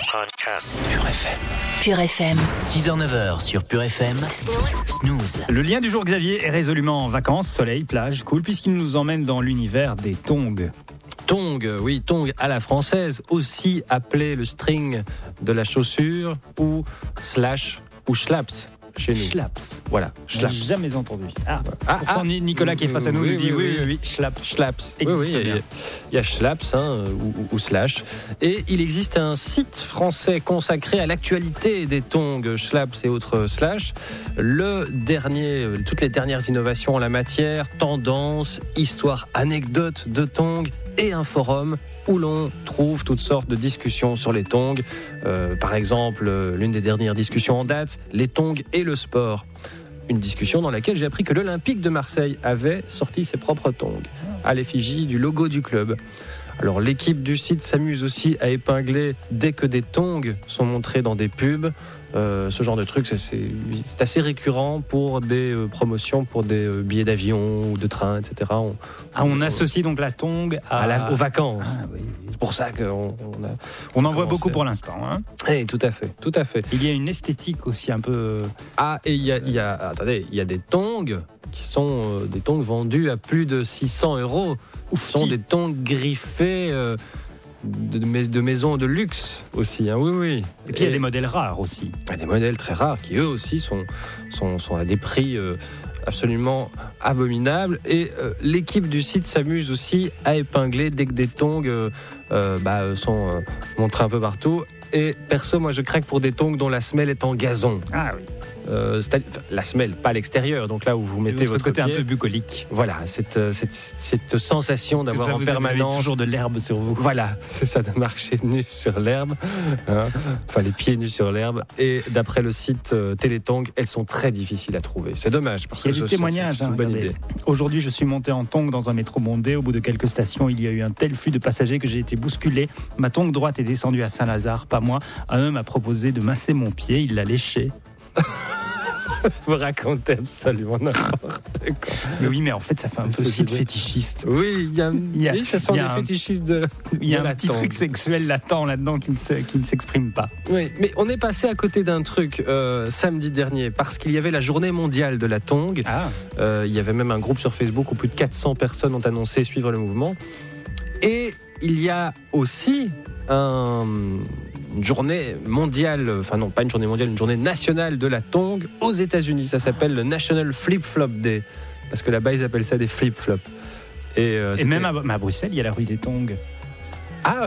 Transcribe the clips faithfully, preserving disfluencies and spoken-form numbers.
Podcast. Pure F M. Pure F M. six heures neuf heures sur Pure F M. Snooze. Snooze. Le lien du jour, Xavier, est résolument en vacances, soleil, plage, cool, puisqu'il nous emmène dans l'univers des tongs. Tongs, oui, tongs à la française, aussi appelé le string de la chaussure ou slash ou schlaps chez nous. Schlaps. Voilà, Schlaps. schlaps. Jamais entendu. Ah, Ah, pourtant ah. Nicolas qui est face à nous Oui, nous dit oui, oui, oui, oui. oui, Schlaps. Schlaps. Oui, Existe oui, il y a- bien. il y a schlaps hein, ou, ou- ou slash. Et il existe un site français consacré à l'actualité des tongs, schlaps et autres slash. Le dernier, euh, toutes les dernières innovations en la matière, tendances, histoires, anecdotes de tongs et un forum où l'on trouve toutes sortes de discussions sur les tongs. Euh, par exemple, euh, l'une des dernières discussions en date, les tongs et le sport. Une discussion dans laquelle j'ai appris que l'Olympique de Marseille avait sorti ses propres tongs à l'effigie du logo du club. Alors l'équipe du site s'amuse aussi à épingler dès que des tongs sont montrés dans des pubs. Euh, ce genre de truc, c'est, c'est, c'est assez récurrent pour des euh, promotions, pour des euh, billets d'avion ou de train, et cetera. On, Ah, on associe donc la tong à, à la- aux vacances. Ah, oui, oui. C'est pour ça qu'on on a... On en voit Comment beaucoup c'est pour l'instant. Hein. Eh, tout à fait, tout à fait. Il y a une esthétique aussi un peu. Ah, et il y a, il y a, attendez, il y a des tongs qui sont euh, des tongs vendus à plus de six cents euros. Ce sont des tongs griffés euh, de, de, mais- de maisons de luxe aussi. Hein, oui, oui. Et puis il y a des modèles rares aussi. Il y a des modèles très rares qui eux aussi sont, sont, sont à des prix euh, absolument abominables. Et euh, l'équipe du site s'amuse aussi à épingler dès que des tongs euh, euh, bah, sont euh, montrés un peu partout. Et perso, moi je craque pour des tongs dont la semelle est en gazon. Ah oui. Euh, c'est-à-dire- enfin, la semelle, pas à l'extérieur, donc là où vous mettez Votre votre côté pied. un peu bucolique. Voilà, cette, euh, cette, cette sensation d'avoir Comme ça, en vous avez permanence toujours de l'herbe sur vous. voilà, c'est ça, de marcher nu sur l'herbe, hein, enfin les pieds nus sur l'herbe. Et d'après le site euh, Télétong, elles sont très difficiles à trouver. C'est dommage parce Il y a que des ce- témoignages. c'est hein, une bonne regardez. idée. Aujourd'hui, je suis monté en tongs dans un métro bondé. Au bout de quelques stations, il y a eu un tel flux de passagers que j'ai été bousculé. Ma tongue droite est descendue à Saint-Lazare, pas moi. Un homme a proposé de masser mon pied. Il l'a léché. Vous racontez absolument n'importe quoi. Mais oui, mais en fait, ça fait un peu C'est site bien. fétichiste. Oui, il y a, Il y a- oui, ce sont il y des a un- fétichistes de. Il y a de un la petit tongue. truc sexuel latent là-dedans qui ne, se- qui ne s'exprime pas. Oui, mais on est passé à côté d'un truc euh, samedi dernier parce qu'il y avait la journée mondiale de la tongue. Ah, Euh, il y avait même un groupe sur Facebook où plus de quatre cents personnes ont annoncé suivre le mouvement. Et il y a aussi un- une journée mondiale, enfin non, pas une journée mondiale, une journée nationale de la tongue aux États-Unis. Ça s'appelle le National Flip Flop Day. Parce que là-bas, ils appellent ça des flip-flops. Et, euh, et c'était- même à, mais à Bruxelles, il y a la rue des tongs. Ah,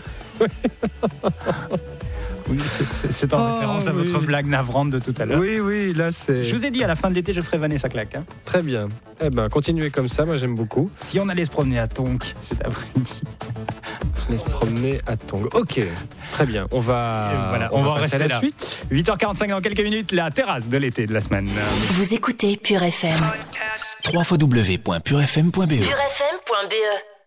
Oui, c'est, c'est- c'est en Oh, référence à oui. votre blague navrante de tout à l'heure. oui, oui, là c'est. Je vous ai dit, à la fin de l'été, je ferai Vanessa Claque. Hein. Très bien. Eh ben, continuez comme ça, moi j'aime beaucoup. Si on allait se promener à Tonk cet après-midi, On se promener à Tongue. Ok, très bien. On va, Et voilà, on va passer rester à la là. suite. huit heures quarante-cinq dans quelques minutes, la terrasse de l'été de la semaine. Vous écoutez Pure F M. Podcast. w w w point pure f m point b e Pure F M point B E